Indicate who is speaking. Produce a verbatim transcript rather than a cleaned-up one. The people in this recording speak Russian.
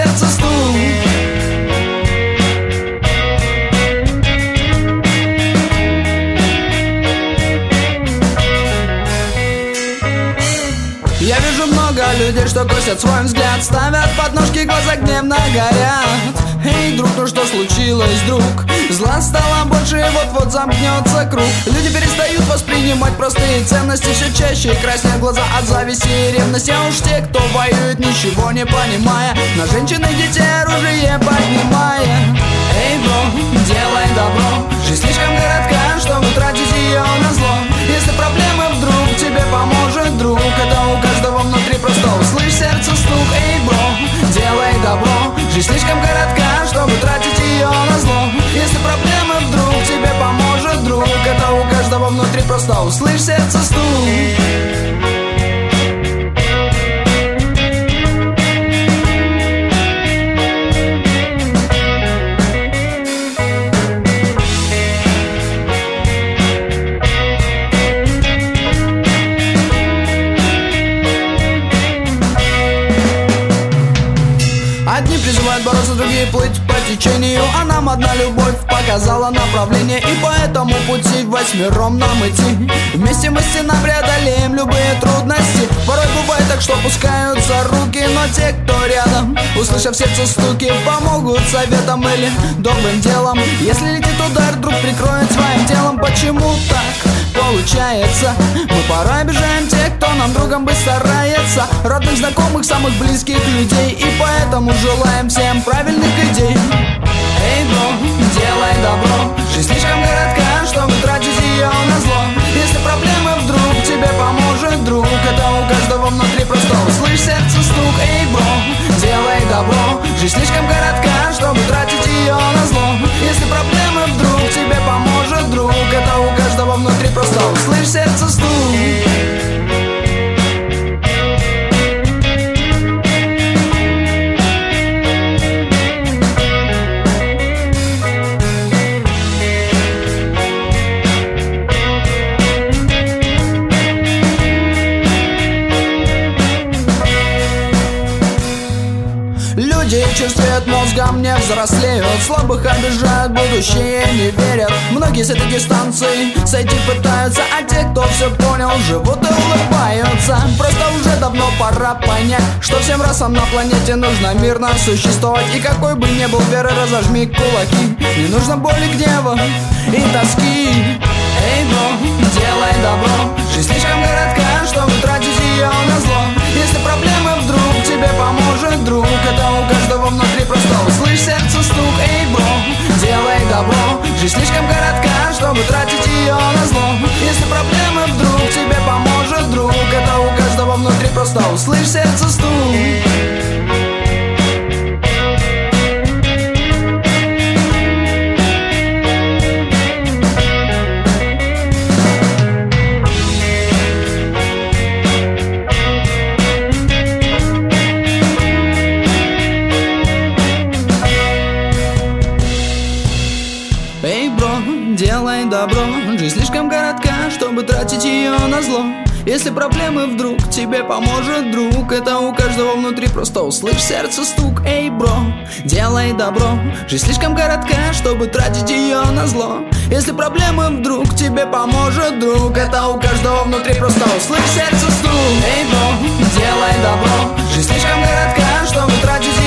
Speaker 1: сердце стук. Я вижу много людей, что косят свой взгляд, ставят подножки, глаза гневно горят. Эй, друг, ну что случилось, друг? Зла стало больше, и вот-вот замкнется круг. Люди перестают воспринимать простые ценности, все чаще и краснеют глаза от зависти и ревности. А уж те, кто воюет, ничего не понимая, на женщин и детей оружие поднимая. Эй, бро, делай добро, жизнь слишком коротка, чтобы тратить ее на зло. Если проблемы вдруг тебе поможет друг, это у каждого внутри, просто услышь сердце стук. Эй, бро, делай добро, жизнь слишком коротка, чтобы тратить ее на зло. Если проблемы вдруг тебе поможет друг, это у каждого внутри, просто услышь сердце стук. Одни призывают бороться, другие плыть по течению, а нам одна любовь показала направление, и по этому пути восьмером нам идти. Вместе мы стена преодолеем любые трудности. Порой бывает так, что опускаются руки, но те, кто рядом, услышав в сердце стуки, помогут советом или добрым делом. Если летит удар, друг прикроет своим телом. Почему так получается? Мы порой обижаем тех, кто нам другом быть старается, родных, знакомых, самых близких людей, и поэтому желаем всем правильных идей. Эй, бро, делай добро, жизнь слишком коротка, чтобы тратить ее на зло. Если проблемы вдруг тебе поможет друг, это у каждого внутри, просто услышь сердце стук. Эй, бро, делай добро, жизнь слишком коротка, чтобы тратить ее на зло. Если проблемы вдруг тебе поможет друг, это у каждого внутри, просто услышь сердце стук. Люди черствеют мозгом, не взрослеют, слабых обижают, будущее не верят. Многие с этой дистанции сойти пытаются, а те, кто все понял, живут и улыбаются. Просто уже давно пора понять, что всем расам на планете нужно мирно существовать. И какой бы ни был веры, разожми кулаки, не нужно боли, гнева и тоски. Эй, бро, делай добро, жизнь слишком коротка, чтобы тратить ее на зло. Если проблемы вдруг тебе поможет друг, это у каждого внутри, просто услышь сердце стук. Эй, бро, делай добро, жизнь слишком коротка, чтобы тратить ее на зло. Если проблемы вдруг тебе поможет друг, это у каждого внутри, просто услышь сердце стук. Эй, бро, делай добро, жизнь слишком коротка, чтобы тратить ее на зло. Если проблемы вдруг тебе поможет друг, это у каждого внутри, просто услышь сердце стук. Эй, бро, делай добро, жизнь слишком коротка, чтобы тратить ее на зло. Если проблемы вдруг тебе поможет друг, это у каждого внутри, просто услышь сердце стук. Эй, бро, делай добро, жизнь слишком коротка, чтобы тратить